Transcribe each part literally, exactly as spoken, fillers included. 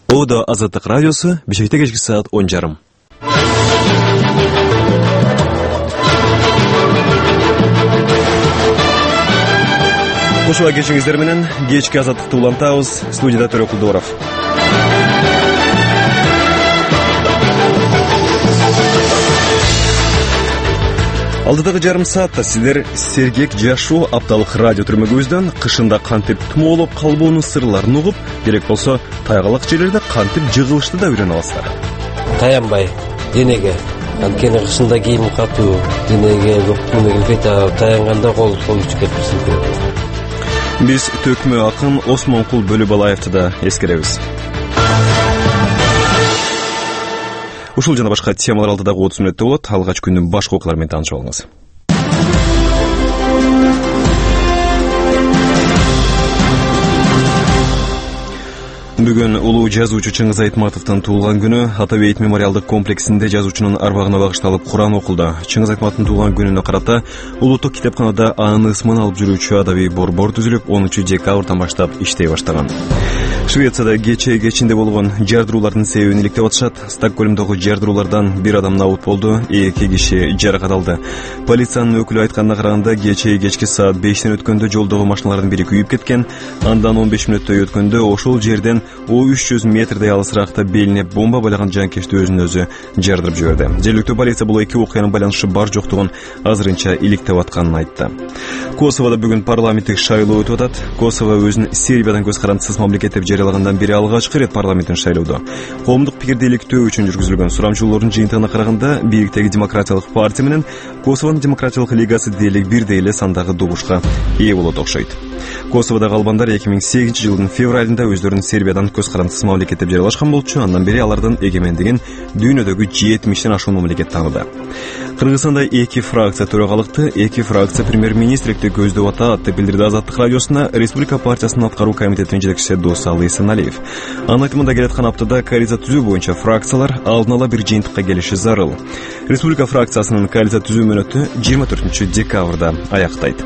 O da Azadlık Radyosu, Bişek'te geçki saat on жарым. Ушуга кечиңиздер менен кечки Азаттыкты улантабыз. Студияда Төрөк Кулдууров. Алдыдагы жарым саатта сиздер сергек жашоо апталык радио түрмөгүбүздөн кышында кантип тумоолоп калбоонун сырларын угуп, керек болсо тайгалак жерлерде кантип жыгылышты да үйрөнүп аласыздар. Таянбай денеге, анткени кышында кийим катуу, денеге көп көмөгү таап, таянганда кол кол үчкөп силкирет. Биз төкмө акын Осмонкул Бөлөбалаевди да эскеребиз. Ушул жана башка темалар алдыдагы отуз мүнөттө болот. Алгач күндүн башка окуялары менен таанышып алыңыз. Бүгүн улуу жазуучу Чыңгыз Айтматовдун туулган күнү. Ата Бейит мемориалдык комплексинде жазуучунун арбагына багышталып Куран окулду. Чыңгыз Айтматовдун туулган күнүнө карата улуттук китепканада анын ысмын алып жүрүүчү адабий борбор түзүлүп, онунчу декабрдан баштап иштей баштаган. Швецияда кече кечинде болгон жардыруулардын себебин иликтеп атышат. Стокгольмдогу жардыруулардан бир адам набут болду, эки киши жаракат алды. Полициянын өкүлү айтканына караганда, кече кечки саат бештен өткөндө жолдогу машиналардын бири күйүп кеткен. Андан он беш мүнөттөй өткөндө ошол жерден о үч жүз метрдей алысыракта белине бомба байлаган жанкечти өзүн өзү жардырып жиберди. Жергиликтүү полиция бул эки окуянын байланышы бар жоктугун азырынча иликтеп атканын айтты. Косоводо бүгүн парламенттик шайлоо өтүп атат. Косово өзүн Сербиядан көз карандысыз мамлекет деп жарыялагандан бери алгачкы ирет парламенттин шайлоодо. Коомдук пикирди иликтөө үчүн жүргүзүлгөн сурамчылоордун жыйынтыгына караганда, бийликтеги демократиялык партия менен Косовонун демократиялык лигасы дээрлик бирдей эле сандагы добушка ээ болот окшойт. Косоводогу албандар эки миң сегизинчи жылдын февралында өздөрүн Сербиядан көз карандысыз мамлекет деп жарыялашкан болчу. Андан бери алардын эгемендигин дүйнөдөгү жетимиштен ашуун мамлекет тааныды. Кыргызстанда эки фракция төрагалыкты, эки фракция премьер-министрликти көздөп атат деп билдирди Азаттык радиосуна Республика партиясынын аткаруу комитетинин жетекчиси Досалы Эсеналиев. Анын айтымында келаткан аптада коалиция түзүү боюнча фракциялар алдын ала бир жыйынтыкка келиши зарыл. Республика фракциясынын коалиция түзүү мөөнөтү жыйырма төртүнчү декабрда аяктайт.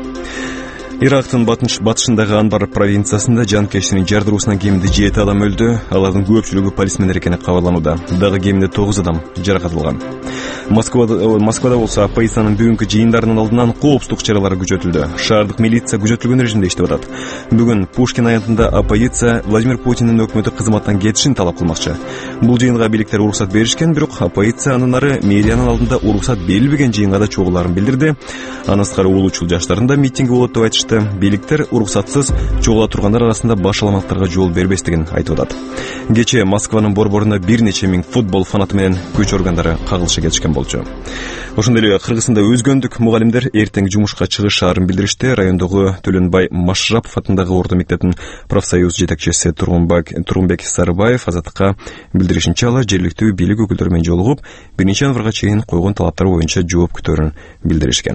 Ирактын батышындагы Анбар провинциясында жанкештин жардыруусунан кеминде жети адам өлдү. Алардын көпчүлүгү полисмендер экени кабарланууда. Дагы кеминде тогуз адам жаракат алган. Москвада Москвада болсо оппозициянын бүгүнкү жыйындарынын алдынан коопсуздук чаралары күчөтүлдү. Шаардык милиция күчөтүлгөн режимде иштеп атат. Бүгүн Пушкин аянтында оппозиция Владимир Путиндин өкмөтү кызматтан кетишин талап кылмакчы. Бул жыйынга бийликтер уруксат беришкен, бирок оппозиция анын ары медианын алдында уруксат берилбеген жыйынга да чогулаарын билдирди. Андан сырткары улуучул жаштардын да митинги болот деп айтышты. Бийликтер уруксатсыз чогула тургандар арасында баш аламаттарга жол бербестигин айтып атат. Кечээ Москванын борборуна бир нече миң футбол фанаты менен күч органдары кагылыша кетишкен болчу. Ошондой эле Кыргызстанда өзгөндүк мугалимдер эртең жумушка чыгышаарын билдиришти. Райондогу Төлөнбай Машрапов атындагы орто мектептин профсоюз жетекчиси Тургунбек Сарыбаев Азаттыкка билдиришинче, алар жергиликтүү бийлик өкүлдөрү менен жолугуп, биринчи январга чейин койгон талаптар боюнча жооп күтөөрүн билдиришкен.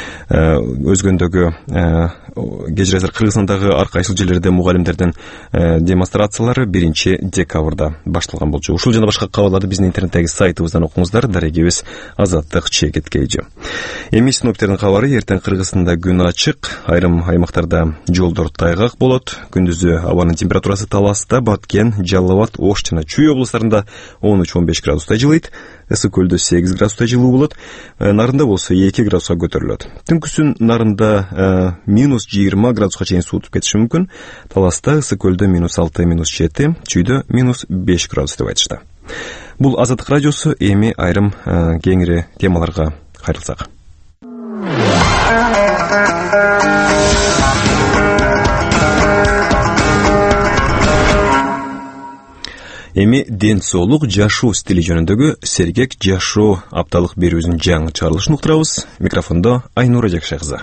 Өзгөндөгү кежирезер Кыргызстандагы ар кайсыл жерлерде мугалимдердин демонстрациялары биринчи декабрда башталган болчу. Ушул жана башка кабарларды биздин интернеттеги сайтыбыздан окуңуздар. Дарегебиз Азаттык чекит кейжи. Эми синоптиктердин кабары: эртең Кыргызстанда күн ачык, айрым аймактарда жолдор тайгак болот. Күндүзү абанын температурасы Таласта, Баткен, Жалал Абад, Ош жана Чүй облустарында он үч он беш градустай жылыйт. Ысык көлдө сегиз градустай жылуу болот. Нарында болсо эки градуска көтөрүлөт. Түнкүсүн Нарында минус жыйырма градуска чейин суутуп кетиши мүмкүн. Таласта, ысык көлдө минус алты, минус жети, Чүйдө минус беш градус деп айтышты. Бул Азаттык радиосу. Эми айрым кеңири темаларга кайрылсак. Эми ден соолук жашоо стили жөнүндөгү сергек жашоо апталык берүүбүздүн жаңы чыгарылышын уктурабыз. Микрофондо Айнура Жакшай кызы.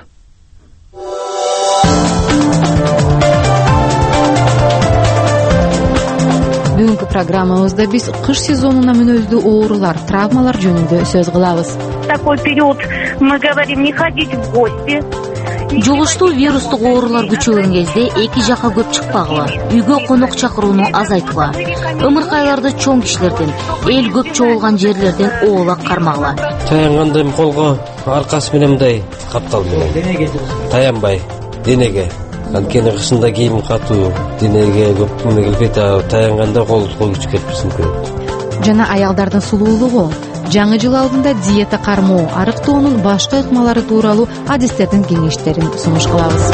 Бүгүнкү программабызда биз кыш сезонуна мүнөздүү оорулар, травмалар жөнүндө сөз кылабыз. Такой период мы говорим не ходить в гости. Жугуштуу вирустук оорулар күчөгөн кезде эки жака көп чыкпагыла, үйгө конок чакырууну азайтыла. Ымыркайларды чоң кишилерден, эл көп чогулган жерлерден оолак кармагыла. Таянганда эми колго аркасы менен мындай каптал менен. Таянбай денеге, Анткени кышында кийим катуу, денеге көп келбейт, таянганда колдукка күч келипсин көп. Жана аялдардын сулуулугу, жаңы жыл алдында диета кармоо, арыктоонун башка ыкмалары тууралуу адистердин кеңештерин сунуш кылабыз.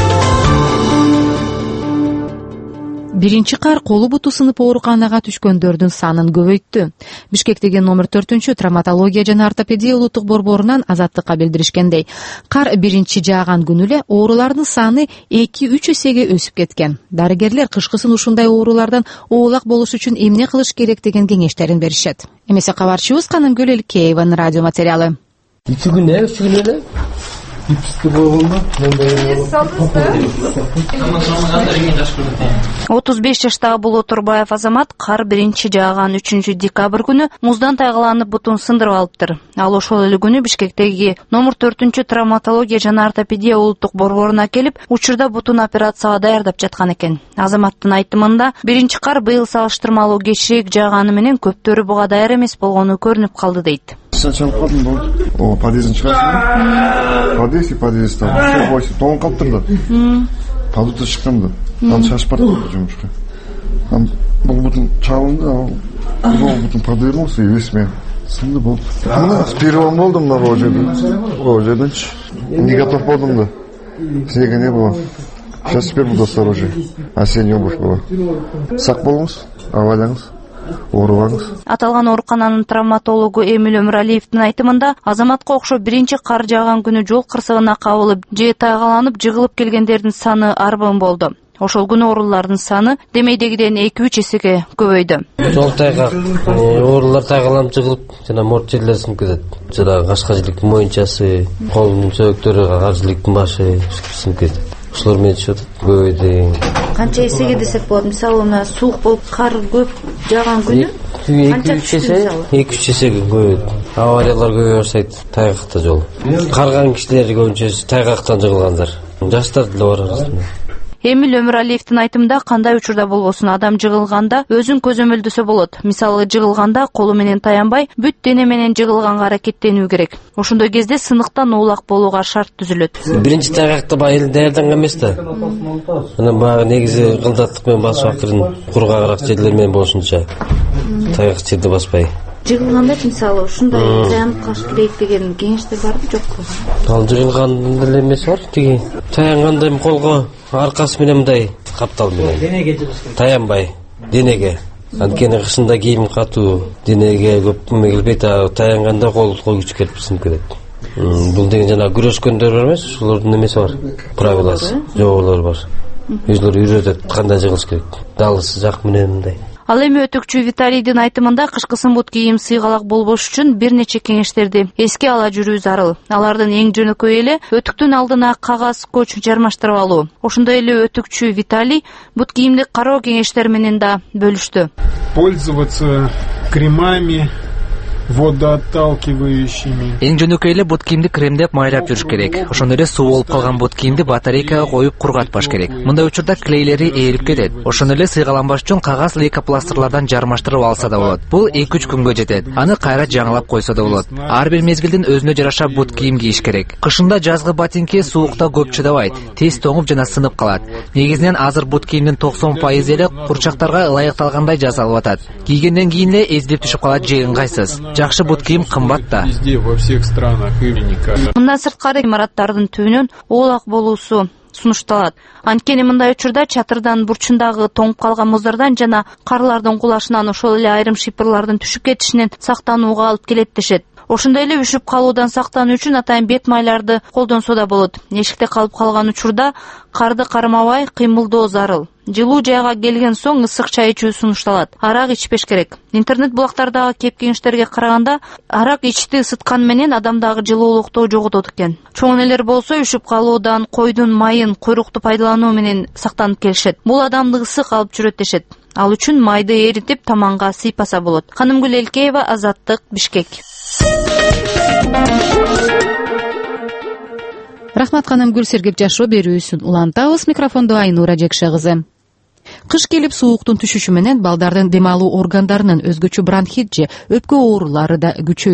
Биринчи кар колу буту сынып ооруканага түшкөндөрдүн санын көбөйттү. Бишкектеги номер төртүнчү травматология жана ортопедия улуттук борборунан Азаттыкка билдиришкендей, кар биринчи жааган күнү эле оорулардын саны эки үч эсеге өсүп кеткен. Дарыгерлер кышкысын ушундай оорулардан оолак болуш үчүн эмне кылыш керек деген кеңештерин беришет. Эмесе кабарчыбыз Канымгүл Элкееванын радио материалы. Iki gün ne? Üç gün öyle. İpsiz boğulma. отуз беш жаштагы Болот Турбаев Азамат кар биринчи жааган үчүнчү декабрь күнү муздан тайгаланып бутун сындырып алыптыр. Ал ошол эле күнү Бишкектеги номер төртүнчү травматология жана ортопедия улуттук борборуна келип, учурда бутун операцияга даярдап жаткан экен. Азаматтын айтымында, биринчи кар быйыл салыштырмалуу кечирээк жааганы менен көптөрү буга даяр эмес болгону көрүнүп калды дейт. Сначала қалдым болды. О, подъезден шығасың. Подъезд и подъезд там. Все бойсы. Тоң қалып тұрды. Подъезден шыққанды. Аны шашып барды жұмысқа. Бұл бұтын чалынды. Бұл бұтын подвернулся и весь мен сынды болды. Мына с первым болдым мына ол жерден. Ол жерден не готов болдым да. Снега не было. Сейчас теперь буду осторожнее. Осенняя обувь была. Сақ болыңыз, авалаңыз. Аталган оорукананын травматологу Эмиль Өмүралиевдин айтымында, Азаматка окшоп биринчи кар жааган күнү жол кырсыгына кабылып, же тайгаланып, жыгылып келгендердин саны арбын болду. Ошол күнү оорулардын саны демейдегиден эки үч эсеге көбөйдү. Жол тайгак, оорулар тайгаланып жыгылып, жана морт жерлер сынып кетет. Жана кашкажылыктын моюнчасы, колунун сөйөктөрү, кашкажылыктын башы сынып кетет. Ушулар менен чыгып көбөйдү. Канча эсеге десек болот? Мисалы, мына суук болуп, кар көп жааган күнү эки үч эсе, эки үч эсеге көбөйдү. Авариялар көбөйө баштайт, тайгакта жол. Карган кишилер көбүнчө тайгактан жыгылгандар. Жаштар деле бар арасында. Эмиль Өмүралиевдин айтымында, кандай учурда болбосун, адам жыгылганда өзүн көзөмөлдөсө болот. Мисалы, жыгылганда колу менен таянбай, бүт дене менен жыгылганга аракеттенүү керек. Ошондой кезде сыныктан оолак болууга шарт түзүлөт. Биринчи тайгакта байыл даярданган эмес да. Анан баягы негизи кылдаттык менен басып акырын кургагыраак жерлер менен болушунча тайгак жерди баспай. Жыгылганда мисалы ушундай таянып калыш керек деген кеңештер барбы, жокпу? Ал жыгылганда эле эмес бар, тиги таянганда эми колго аркасы менен мындай каптал менен таянбай денеге. Анткени кышында кийим катуу, денеге көп келбейт, таянганда колго күч келип сынып кетет. Бул деген жана күрөшкөндөр бар эмес, ошолордун эмеси бар, правиласы, жоболору бар. Өзүлөрү үйрөтөт кандай жыгылыш керек. Далысы жак менен мындай. Ал эми өтүкчү Виталийдин айтымында, кышкысын бут кийим сыйгалак болбош үчүн бир нече кеңештерди эске ала жүрүү зарыл. Алардын эң жөнөкөй эле өтүктүн алдына кагаз, скотч жармаштырып алуу. Ошондой эле өтүкчү Виталий бут кийимди кароо кеңештери менен да бөлүштү. Пользоваться кремами водоотталкивающими. Эң жөнөкөй эле бут кийимди кремдеп майлап жүрүш керек. Ошондой эле суу болуп калган бут кийимди батарейкага коюп кургатпаш керек. Мындай учурда клейлери ээлип кетет. Ошондой эле сыйгаланбаш үчүн кагаз лейкопластырлардан жармаштырып алса да болот. Бул эки үч күнгө жетет. Аны кайра жаңылап койсо да болот. Ар бир мезгилдин өзүнө жараша бут кийим кийиш керек. Кышында жазгы ботинки суукта көп чыдабайт, тез тоңуп жана сынып калат. Негизинен азыр бут кийимдин токсон пайызы эле курчактарга ылайыкталгандай жасалып атат. Кийгенден кийин эле эзилип түшүп калат же ыңгайсыз. Жакшы бут кийим кымбат да. Везде, во всех странах уникально. Мындан сырткары имараттардын түбүнөн оолак болуусу сунушталат. Анткени мындай учурда чатырдан бурчундагы тоңуп калган муздардан жана карлардын кулашынан, ошол эле айрым шипырлардын түшүп кетишинен сактанууга алып келет дешет. Ошондой эле үшүп калуудан сактануу үчүн атайын бет майларды колдонсо да болот. Эшикте калып калган учурда карды кармабай кыймылдоо зарыл. Жылуу жайга келген соң ысык чай ичүү сунушталат. Арак ичпеш керек. Интернет булактардагы кеп кеңештерге караганда, арак ичти ысыткан менен адамдагы жылуулукту жоготот экен. Чоң энелер болсо үшүп калуудан койдун майын, куйрукту пайдалануу менен сактанып келишет. Бул адамды ысык алып жүрөт дешет. Ал үчүн майды эритип таманга сыйпаса болот. Канымгүл Элкеева, Азаттык, Бишкек. Рахмат Канымгүл, Сергек жашоо берүүсүн улантабыз. Микрофондо Айнура Жекше кызы. Кыш келип сууктун түшүшү менен балдардын дем алуу органдарынын өзгөчө бронхит же өпкө оорулары да күчөйт.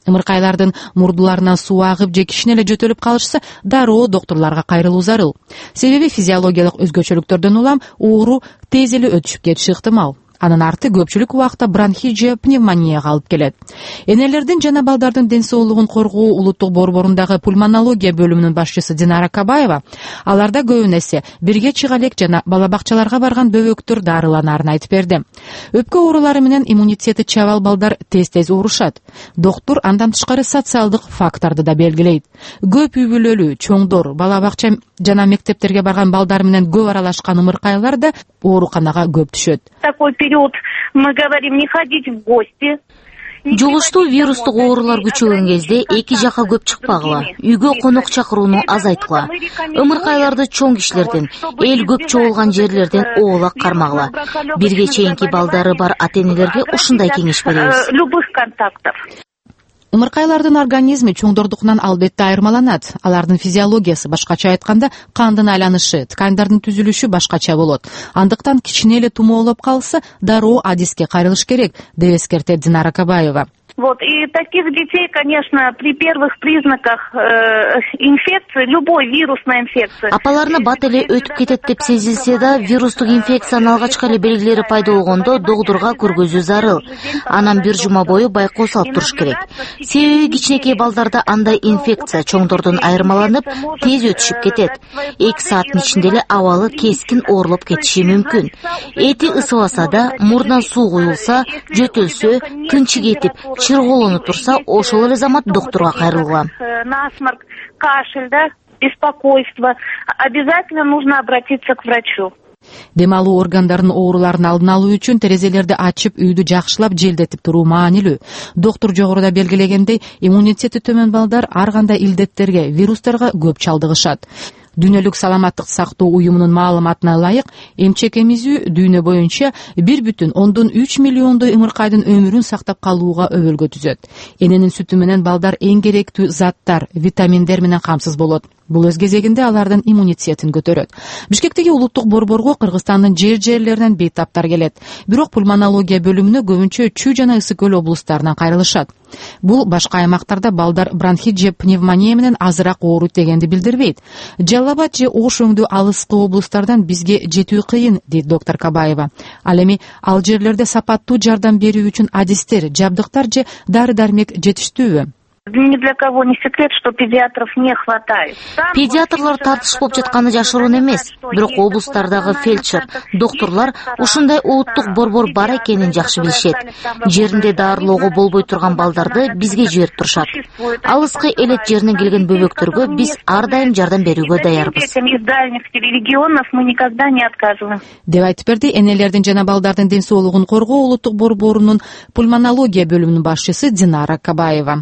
ымыркайлардын мурдуларынан суу агып же кичине эле жөтөлүп калышса дароо доктурларга кайрылуу зарыл. Себеби физиологиялык өзгөчөлүктөрдөн улам оору тез эле өтүшүп кетиши ыктымал. Анын арты көпчүлүк убакта бронхит же пневмонияга алып келет. Энелердин жана балдардын ден соолугун коргоо улуттук борборундагы пульмонология бөлүмүнүн башчысы Динара Кабаева аларда көбүн эсе бирге чыга элек жана бала бакчаларга барган бөбөктөр дарыланарын айтып берди. Өпкө оорулары менен иммунитети чабал балдар тез-тез оорушат. Доктур андан тышкары социалдык факторду да белгилейт. Көп үй бүлөлүү, чоңдор, бала бакча жана мектептерге барган балдар менен көп аралашкан ымыркайлар да ооруканага көп түшөт. Такой период мы говорим не ходить в гости. Жугуштуу вирустук оорулар күчөгөн кезде эки жака көп чыкпагыла, үйгө конок чакырууну азайткыла. Ымыркайларды чоң кишилерден, эл көп чогулган жерлерден оолак кармагыла. Бирге чейинки балдары бар ата-энелерге ушундай кеңеш беребиз. Любых контактов. Ымыркайлардын организми чоңдордукунан албетте айырмаланат. Алардын физиологиясы башкача айтканда кандын айланышы, ткандардын түзүлүшү башкача болот. Андыктан кичине эле тумоолоп калса, дароо адиске кайрылыш керек, деп эскертет Динара Кабаева. Вот, и таких детей, конечно, при первых признаках э, инфекции, любой вирусной инфекции. Апаларына бат эле өтүп кетет деп сезилсе да, вирустук инфекциянын алгачкы эле белгилери пайда болгондо доктурга көргөзүү зарыл. Анан бир жума бою байкоо салып туруш керек. Себеби кичинекей балдарда андай инфекция чоңдордон айырмаланып, тез өтүшүп кетет. эки сааттын ичинде эле абалы кескин оорулуп кетиши мүмкүн. Эти ысыбаса да, мурдунан суу куюлса, жөтөлсө, тынчы кетип, чырголонуп турса, ошол эле замат доктурга кайрылгыла. Насморк, кашель, да, беспокойство. Обязательно нужно обратиться к врачу. Дем алуу органдарынын ооруларын алдын алуу үчүн терезелерди ачып, үйдү жакшылап желдетип туруу маанилүү. Доктур жогоруда белгилегендей, иммунитети төмөн балдар ар кандай илдеттерге, вирустарга көп чалдыгышат. Дүйнөлүк саламаттык сактоо уюмунун маалыматына ылайык, эмчек эмизүү дүйнө боюнча бир бүтүн ондон үч миллиондой ымыркайдын өмүрүн сактап калууга өбөлгө түзөт. Эненин сүтү менен балдар эң керектүү заттар, витаминдер менен камсыз болот. Бул өз кезегинде алардын иммунитетин көтөрөт. Бишкектеги улуттук борборго Кыргызстандын жер-жерлеринен бейтаптар келет. Бирок пульмонология бөлүмүнө көбүнчө Чүй жана Ысык көл облустарынан кайрылышат. Бул башка аймактарда балдар бронхит же пневмония менен азыраак оорут дегенди билдирбейт. Жалал Абад же Ош өңдүү алыскы облустардан бизге жетүү кыйын, дейт доктор Кабаева. Ал эми ал жерлерде сапаттуу жардам берүү үчүн адистер, жабдыктар же дары-дармек жетиштүүбү? Ни для кого не секрет, что педиатров не хватает. Педиатрлар тартыш болуп жатканы жашыруун эмес, бирок облустардагы фельдшер, доктурлар ушундай улуттук борбор бар экенин жакшы билишет. Жеринде дарылоого болбой турган балдарды бизге жиберип турушат. Алыскы элет жеринен келген бөбөктөргө биз ар дайым жардам берүүгө даярбыз. Из дальних регионов мы никогда не отказываем. Деп айтып берди энелердин жана балдардын ден соолугун коргоо улуттук борборунун пульмонология бөлүмүнүн башчысы Динара Кабаева.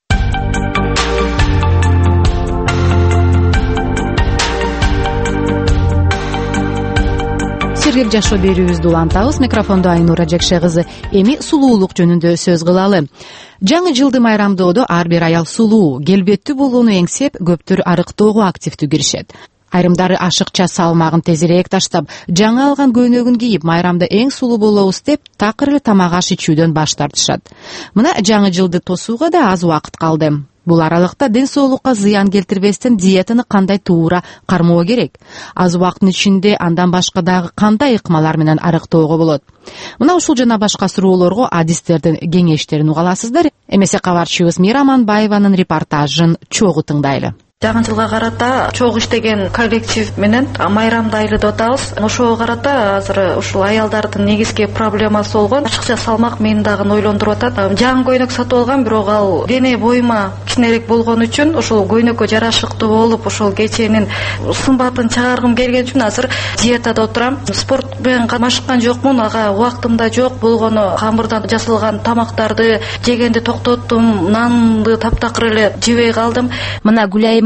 Сергек жашоо берүүбүздү улантабыз. Микрофондо Айнура Жекше кызы. Эми сулуулук жөнүндө сөз кылалы. Жаңы жылды майрамдоодо ар бир аял сулуу, келбеттүү болууну эңсеп, көптөр арыктоого активдүү киришет. Айрымдары ашыкча салмагын тезирээк таштап, жаңы алган көйнөгүн кийип, майрамда эң сулуу болобуз деп, такыр эле тамак аш ичүүдөн баш тартышат. Мына жаңы жылды тосууга да аз убакыт калды. Бул аралыкта ден соолукка зыян келтирбестен диетаны кандай туура кармоо керек? Аз убакыттын ичинде андан башка дагы кандай ыкмалар менен арыктоого болот? Мына ушул жана башка суроолорго адистердин кеңештерин угаласыздар. Эмесе кабарчыбыз Мира Аманбаеванын репортажын чогуу тыңдайлы. Жаңы жылга карата чогуу иштеген коллектив менен майрамды айлыдып атабыз. Ошого карата азыр ушул аялдардын негизги проблемасы болгон ашыкча салмак мени дагы ойлондуруп атат. Жаңы көйнөк сатып алгам, бирок ал дене боюма кичинерээк болгон үчүн ошол көйнөккө жарашыктуу болуп, ошол кеченин сымбатын чыгаргым келген үчүн азыр диетада отурам. Спорт менен машыккан жокмун, ага убактымда жок болгону камырдан жасалган тамактарды жегенди токтоттум, нанды таптакыр эле жебей калдым. Мына Гүлайым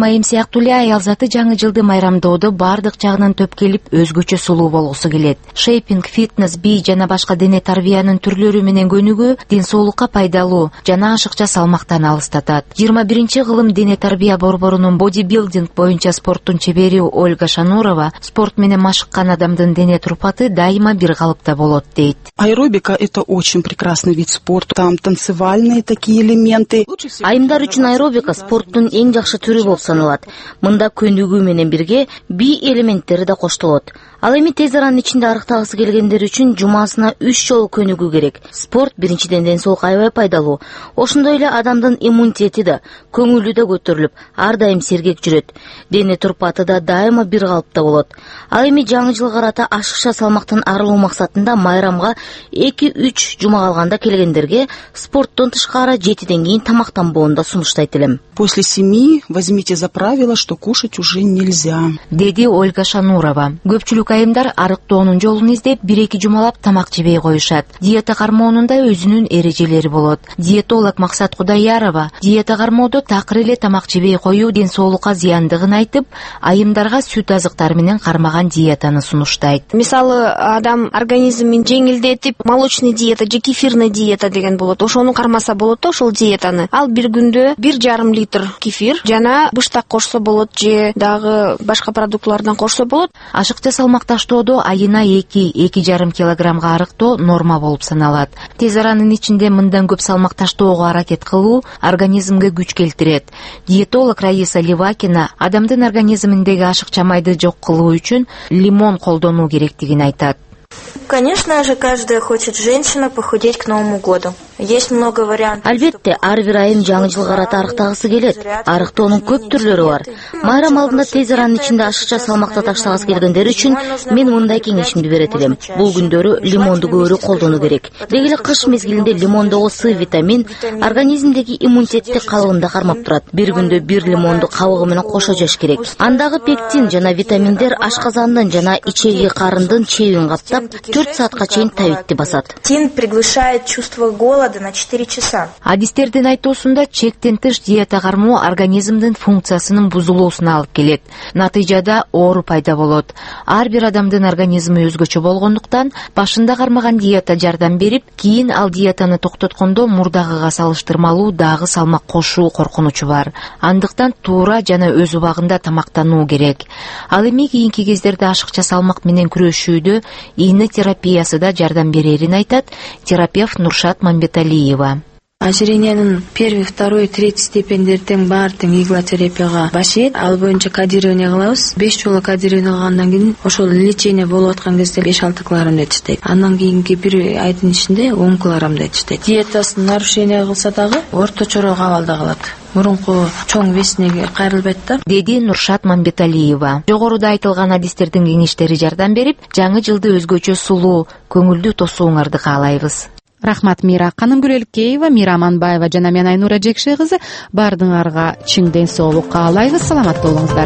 айым сыяктуу эле аял заты жаңы жылды майрамдоодо баардык жагынан төп келип өзгөчө сулуу болгусу келет. Шейпинг, фитнес, би жана башка дене тарбиянын түрлөрү менен көнүгүү ден соолукка пайдалуу жана ашыкча салмактан алыстатат. жыйырма биринчи кылым дене тарбия борборунун бодибилдинг боюнча спорттун чебери Ольга Шанурова спорт менен машыккан адамдын дене турпаты дайыма бир калыпта болот дейт. Аэробика — это очень прекрасный вид спорта. Там танцевальные такие элементы. Айымдар үчүн аэробика спорттун эң жакшы түрү болуп саналат. Мында көнүгүү менен бирге би элементтери да коштолот. Ал эми тез аранын ичинде арыктагысы келгендер үчүн жумасына үч жолу көнүгүү керек. Спорт биринчиден ден соолукка аябай пайдалуу. Ошондой эле адамдын иммунитети да, көңүлү да көтөрүлүп, ар дайым сергек жүрөт. Дене турпаты да дайыма бир калыпта болот. Ал эми жаңы жылга карата ашыкча салмактан арылуу максатында майрамга эки үч жума калганда келгендерге спорттон тышкары жетиден кийин тамактанбоону да сунуштайт элем. После семи возьмите за правило, что кушать уже нельзя. Деди Ольга Шанурова. Көпчүлүк айымдар арыктоонун жолун издеп бир-эки жумалап тамак жебей коюшат. Диета кармоонун да өзүнүн эрежелери болот. Диетолог Максат Кудайярова диета кармоодо такыр эле тамак жебей коюу ден соолукка зыяндыгын айтып, айымдарга сүт азыктар менен кармаган диетаны сунуштайт. Мисалы, адам организмин жеңилдетип, молочный диета же кефирный диета деген болот. Ошону кармаса болот да ошол диетаны. Ал бир күндө бир жарым литр кефир жана быштак кошсо болот же дагы башка продуктлардан кошсо болот. Ашыкча салмакташтоодо айына эки эки жарым килограммга арыктоо норма болуп саналат. Тез аранын ичинде мындан көп салмакташтоого аракет кылуу организмге күч келтирет. Диетолог Раиса Ливакина адамдын организминдеги ашыкча майды жок кылуу үчүн лимон колдонуу керектигин айтат. Конечно же, каждая хочет женщина похудеть к Новому году. Есть много вариантов. Албетте, ар бир айым жаңы жылга карата арыктагысы келет. Арыктоонун көп түрлөрү бар. Майрам алдында тез аранын ичинде ашыкча салмакта таштагысы келгендер үчүн мен мындай кеңешимди берет элем. Бул күндөрү лимонду көбүрөөк колдонуу керек. Деги эле кыш мезгилинде лимондогу С витамин организмдеги иммунитетти калыбында кармап турат. Бир күндө бир лимонду кабыгы менен кошо жеш керек. Андагы пектин жана витаминдер ашказандын жана ичеги карындын чебин каптап төрт саатка чейин табитти басат. Тин приглушает чувство голода на четыре часа. Адистердин айтуусунда чектен тыш диета кармоо организмдин функциясынын бузулуусуна алып келет. Натыйжада оору пайда болот. Ар бир адамдын организми өзгөчө болгондуктан башында кармаган диета жардам берип, кийин ал диетаны токтоткондо мурдагыга салыштырмалуу дагы салмак кошуу коркунучу бар. Андыктан туура жана өз убагында тамактануу керек. Ал эми кийинки кездерде ашыкча салмак менен күрөшүүдө ийне терапиясы да жардам берерин айтат терапевт Нуршат Мамбеталиева. Ожирениянын первый, второй, третий степендер тең бар тең иглотерапияга башыйт. Ал боюнча кодирование кылабыз. беш жолу кодирование кылгандан кийин ошол лечение болуп аткан кезде беш алты килограммда жетиштейт. Андан кийинки бир айдын ичинде он килограммда жетиштейт. Диетасын нарушение кылса дагы орточороок абалда калат. Мурунку чоң весине кайрылбайт да. Деди Нуршат Мамбеталиева. Жогоруда айтылган адистердин кеңештери жардам берип, жаңы жылды өзгөчө сулуу, көңүлдүү тосууңарды каалайбыз. Рахмат Мира. Каным Гүрелкеева, Мира Аманбаева жана мен Айнура Жекше кызы бардыңарга чың ден соолук каалайбыз. Саламатта болуңуздар.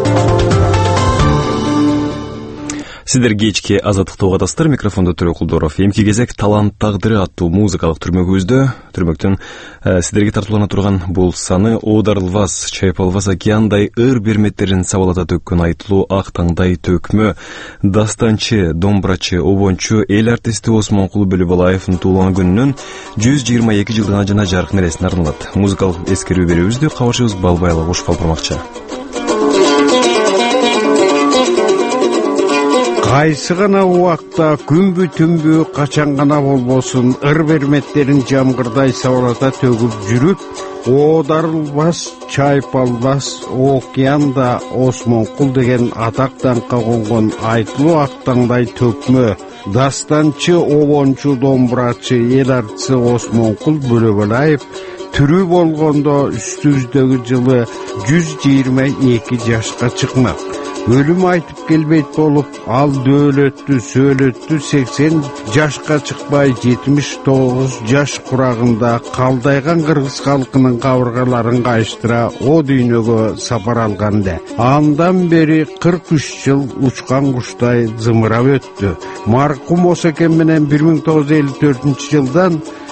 Сиздер кечки азаттыкты угатасыздар. Микрофондо Төрө Кулдоров. Эмки кезек талант тагдыры аттуу музыкалык түрмөгүбүздө түрмөктөн э, сиздерге тартуулана турган бул саны оодарылбас, чайпалбас океандай ыр берметтерин сабалата төккөн айтылуу ак таңдай төкмө дастанчы, домбурачы, обончу эл артисти Осмонкул Бөлөбалаевдин туулган күнүнүн жүз жыйырма эки жылдыгына жана жарык нересине арналат. Музыкалык эскерүү берүүбүздү кабарчыбыз Балбайлы кошуп калтырмакчы. Кайсы гана убакта күнбү түнбү качан гана болбосун ыр берметтерин жамгырдай сабалата төгүп жүрүп, оодарылбас, чайпалбас океанда Осмонкул деген атак даңкка конгон айтылуу актаңдай төкмө дастанчы, обончу, домбурачы эл артисти Осмонкул Бөлөбалаев түрү болгондо үстүбүздөгү жылы жүз жыйырма эки жашка чыкмак. Өлүм айтып келбейт болуп, ал дөөлөттү, сөөлөттү сексен жашка чыкпай жетимиш тогуз жаш курагында калдайган кыргыз калкынын кабыргаларын кайыштыра о дүйнөгө сапар алганда. Андан бери кырк үч жыл учкан куштай зымырап өттү. Маркум Осекен менен бир миң тогуз жүз элүү төртүнчү жылдан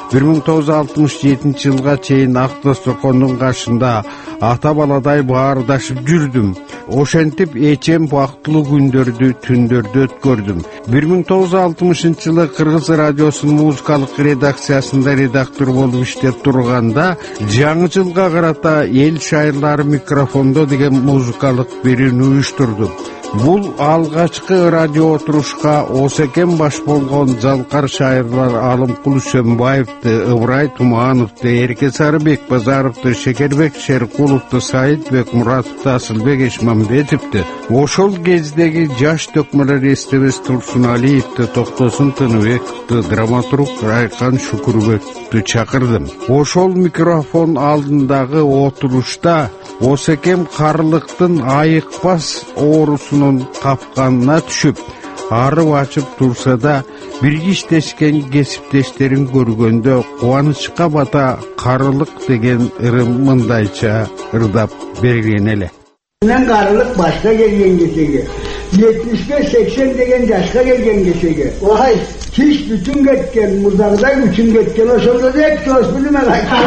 бир миң тогуз жүз алтымыш жетинчи жылга чейин ак досторкондун кашында ата баладай баардашып жүрдүм. Ошентип эчем бактылуу күндөрдү, түндөрдү өткөрдүм. бир миң тогуз жүз алтымышынчы жылы Кыргыз радиосунун музыкалык редакциясында редактор болуп иштеп турганда жаңы жылга карата эл шайырлары микрофондо деген музыкалык берүүнү уюштурдум. Бул алгачкы радио отурушка Осекен баш болгон залкар шайырлар Алымкул Сөмбаевди, Ыбырай Тумановду, Эрке Сарыбек Базаровду, Шекербек Шеркуловду, Саидбек Муратовду, Асылбек Эшмамбетовду, ошол кездеги жаш төкмөлөр эстебес Турсуналиевди, Токтосун Тыныбековду, драматург Райкан Шукурбековду чакырдым. Ошол микрофон алдындагы отурушта Осекем карылыктын айыкпас оорусунун капканына түшүп, арып ачып турса да, бирге иштешкен кесиптештерин көргөндө кубанычка бата карылык деген ырым мындайча ырдап берген эле. Мен карылык башка келген кесеге, жетимишке сексен деген жашка келген кесеге, ой, киш бүтүн кеткен, мурдагыдай үчүн кеткен, ошондо дек тоз билиме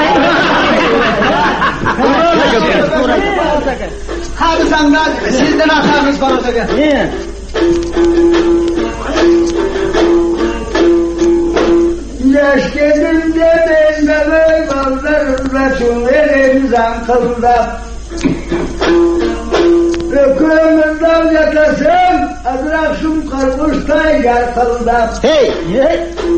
Karısanlar sizden atanız var olacak. Niye? Yaş geldiğinde ben bebek kaldırırlar şu elimizden kılda. Öküğümüzden yatasın, adıraksın karpuşta yer kılda. Hey! Hey!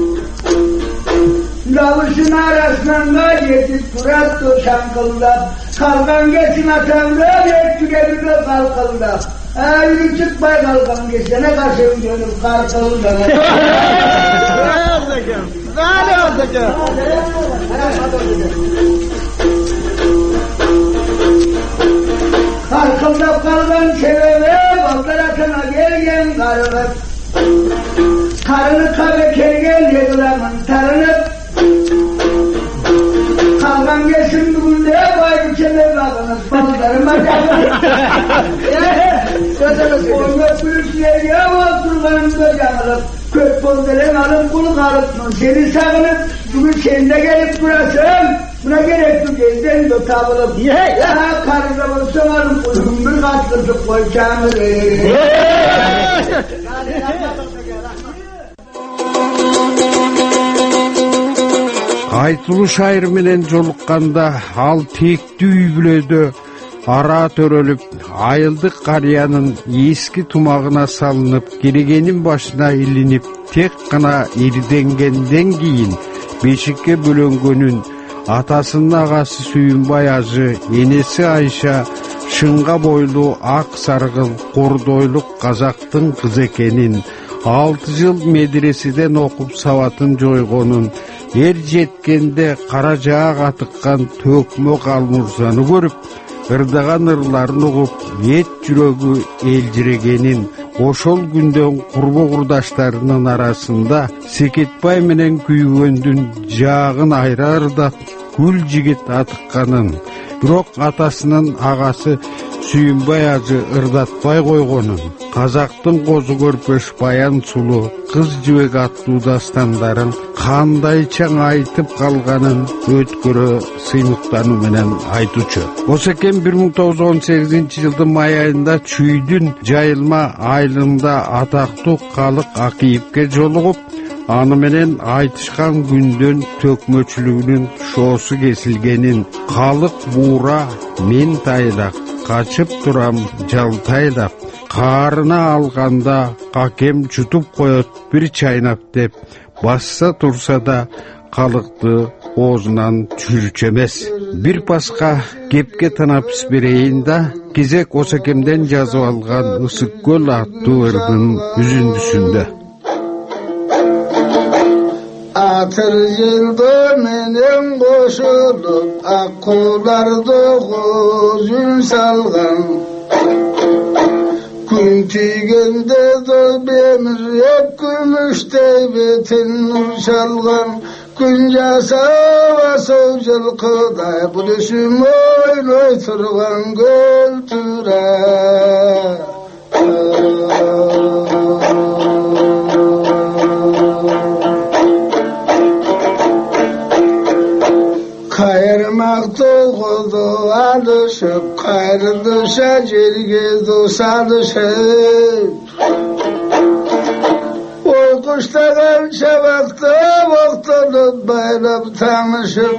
Davuşun arasından da yetip durat dursan kılda. Kalkan geçin atamda, yettüge de kalkılda. Eğri çıkmay kalkan geçene kaşım gönül kalkılda. Ne olacak? Ne olacak? Kalkılda kalkan sebebe, ballar atına gelgen karılık. Karını kabe kergen yedilamın tarınıp. Kalkan geçin bugün de vay içine bakınız. Ballarıma canım. Onda pürüksüye yavaş durmanımda canım. Kök bozdelen alıp kulu kalıptın. Seni sağınıp bugün sen de gelip durasın. Buna gerek bu gezden de tabılıp. Ya karıda bulsam alıp kulum bir katkırtıp koyacağımı. Айтылуу шайыр менен жолукканда ал тектүү үй бүлөдө ара төрөлүп, айылдык карыянын эски тумагына салынып, керегенин башына илинип, тек гана ирденгенден кийин бешикке бөлөнгөнүн, атасынын агасы Сүйүнбай ажы, энеси Айша шыңга бойлуу ак саргыл кордойлук казактын кызы экенин, алты жыл медреседен окуп сабатын жойгонун, эр жеткенде кара жаак атыккан Төкмө Калмурзаны көрүп, ырдаган ырларын угуп, эт жүрөгү элжирегенин, ошол күндөн курбу курдаштарынын арасында Секетбай менен Күйгөндүн жаагын айра ырдап, Гүл жигит атыкканын, бирок атасынын агасы Сүйүнбай ажы ырдатпай койгонун, казактын козу көрпөш Баян Сулуу кыз жибек аттуу дастандарын кандайча айтып калганын өткөрө сыймыктануу менен айтуучу. Осекен бир миң тогуз жүз он сегизинчи жылдын май айында Чүйдүн жайылма айылында атактуу Калык Акиевке жолугуп, аны менен айтышкан күндөн төкмөчүлүгүнүн шоосу кесилгенин, Калык буура мен тайлак, качып турам жалтайлап, каарына алганда какем чутуп коет бир чайнап деп, басса турса да Калыкты оозунан түшүрчү эмес. Бир паска кепке танапыс берейин да, кезек Осекемден жазып алган Ысык көл аттуу ырдын үзүндүсүндө. Atır yıldı menem koşulup, akkularda gözün salgan. Gün tüygende de bemir hep gümüşte betin nur çalgan. Gün jasava sovjal kıday, buluşum oynoy turgan göl türe. Irmak dolgudu alışıp kayrılışa cerge dosalışıp Oy kuşlar çabakta vaktanın bayram tanışıp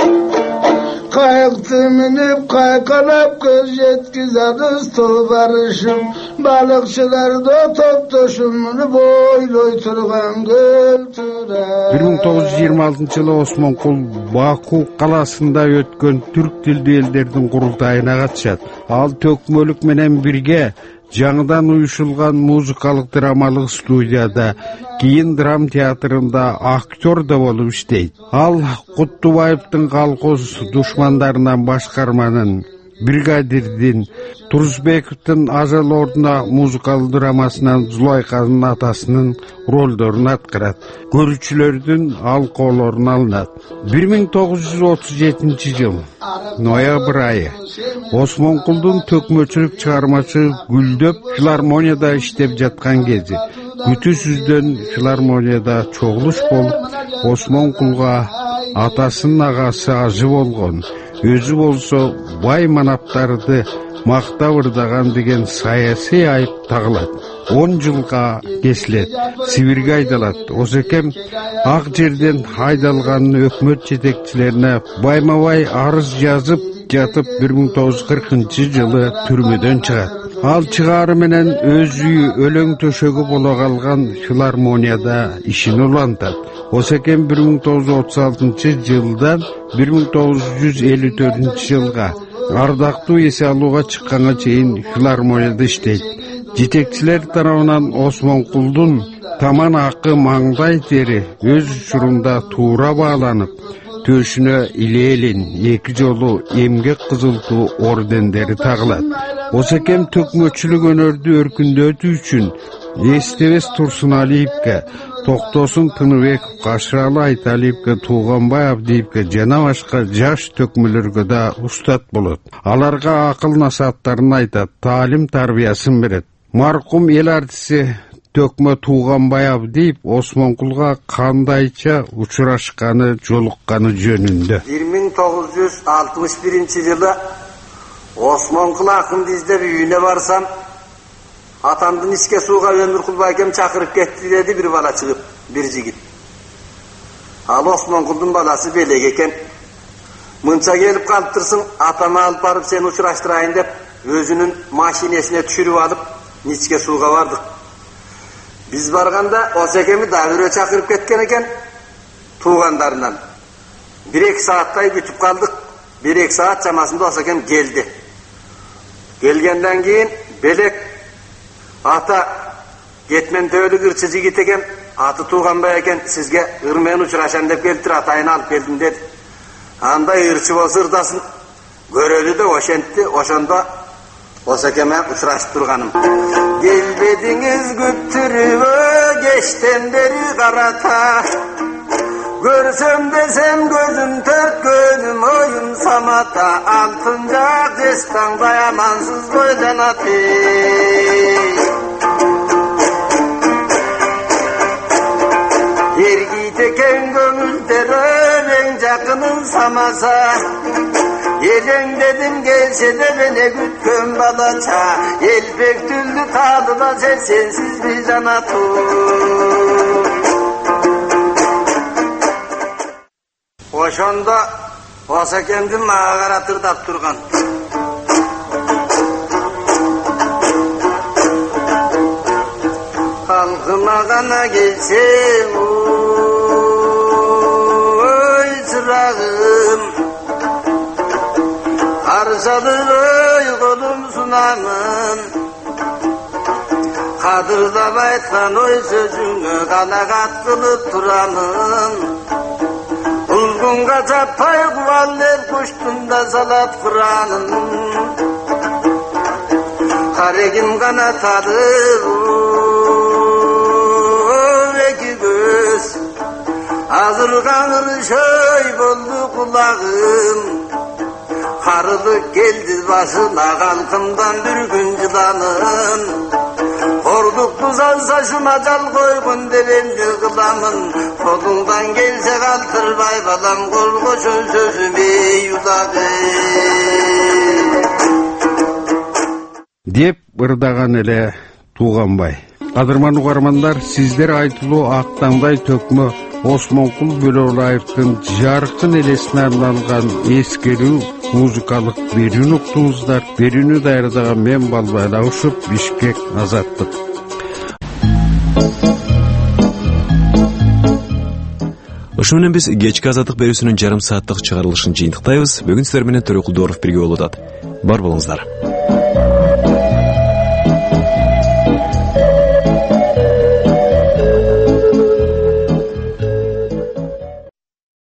Kayıktı minip kaykalap göz yetkizarız tol barışım Balıkçılar da top toşumunu boyloy turgan göl türer bir ming тогуз жүз жыйырма алтынчы жылы Осмонкул Баку каласында өткөн түрк тилдүү элдердин курултайына катышат. Ал төкмөлүк менен бирге жаңыдан уюшулган музыкалык драмалык студияда, кийин драм театрында актер да болуп иштейт. Ал Куттубаевдин колхоз душмандарынан башкарманын, бригадирдин, Турсбековдин Ажал ордуна музыкалык драмасынан Зулайканын атасынын ролдорун аткарат. Көрүүчүлөрдүн алкоолорун алынат. bir ming тогуз жүз отуз жетинчи жыл ноябрь айы Осмонкулдун төкмөчүлүк чыгармачы гүлдөп филармонияда иштеп жаткан кези күтүүсүздөн филармонияда чогулуш болуп Осмонкулга атасынын агасы ажы болгон, өзү болсо бай манаптарды мактап ырдаган деген саясий айып тагылат. он жылга кесилет, Сибирге айдалат. Осекем ак жерден айдалганын өкмөт жетекчилерине байма-бай арыз жазып жатып bir ming тогуз жүз кыркынчы жылы түрмөдөн чыгат. Ал чыгаары менен өз үйү өлөң төшөгү боло калган филармонияда ишин улантат. Осекем bir ming тогуз жүз отуз алтынчы жылдан bir ming тогуз жүз элүү төртүнчү жылга ардактуу эсе алууга чыкканга чейин филармонияда иштейт. Жетекчилер тарабынан Осмонкулдун таман акы маңдай тери өз учурунда туура бааланып, төшүнө Илелин эки жолу эмгек кызыл туу ордендери тагылат. Осекем төкмөчүлүк өнөрдү өркүндөтүү үчүн Эстебес Турсуналиевке, Токтосун Тыныбеков, Кашыралы Айталиевке, Тууганбай Абдиевке жана башка жаш төкмөлөргө да устат болот. Аларга акыл насааттарын айтат, таалим тарбиясын берет. Маркум эл артиси Төкмө Тууганбай Абдиев Осмонкулга кандайча учурашканы, жолукканы жөнүндө. bir ming тогуз жүз алтымыш биринчи жылы Осмонкул акымды издеп үйүнө барсам, атамдын ичке сууга Өмүркул байкем чакырып кетти деди бир бала чыгып, бир жигит. Ал Осмонкулдун баласы белек экен. Мынча келип калыптырсың, атама алып барып сени учураштырайын деп, өзүнүн машинесине түшүрүп алып, ичке сууга бардык. Биз барганда Осекеми да бирөө чакырып кеткен экен, туугандарынан. bir эки сааттай күтүп калдык. bir эки саат чамасында Осекем келди. Келгенден кийин белек ата кетмен төөлүк ырчы жигит экен, аты Тууганбай экен, сизге ыр менен учурашам деп келиптир, атайын алып келдим деди. Андай ырчы болсо ырдасын, көрөлү да ошентти, ошондо Осекеме учурашып турганым. Келбедиңиz күттүрүбө кечтен бери карата, көрсөм десем көзүм төрткөнүм оюм самата, алтын жак жестаңдай амансыз бойланат. Эргийт экен көңүлдөр эң жакынын самаса, элең дедим келсе де мени күткөн балача, элбек түлдү таадыла сен сенсиз би жанату. Ошондо Осекемди мага каратырдап турган. Халкыма гана келсең, ой чырагым, каршалып ой колум сунамын, кадырлап айткан ой сөзүңө канагат кылып турамын. Улгунга жаппай кубалер куштун да салат куранын, карегим канатады эки көз, азыр каңырышой болду кулагым. Карылык келди башына, калкымдан бір күн жыланын, Orduktu saçım acal koygun direndi kılamın. Kolundan gelse kaltırbay balam kol koşun sözümü yuladı. Деп ырдаган эле Тууганбай. Кадырман угармандар, сиздер айтылуу Актаңдай төкмө Осмонкул Бөлөбаевдин жаркын элесине арналган эскерүү музыкалык берүүнү уктуңуздар. Берүүнү даярдаган мен Балбай Абушев, Бишкек, Азаттык. Ошо менен биз кечки Азаттык берүүсүнүн жарым сааттык чыгарылышын жыйынтыктайбыз. Бүгүн сиздер менен Төрөкул Дооров бирге болуп атат. Бар болуңуздар.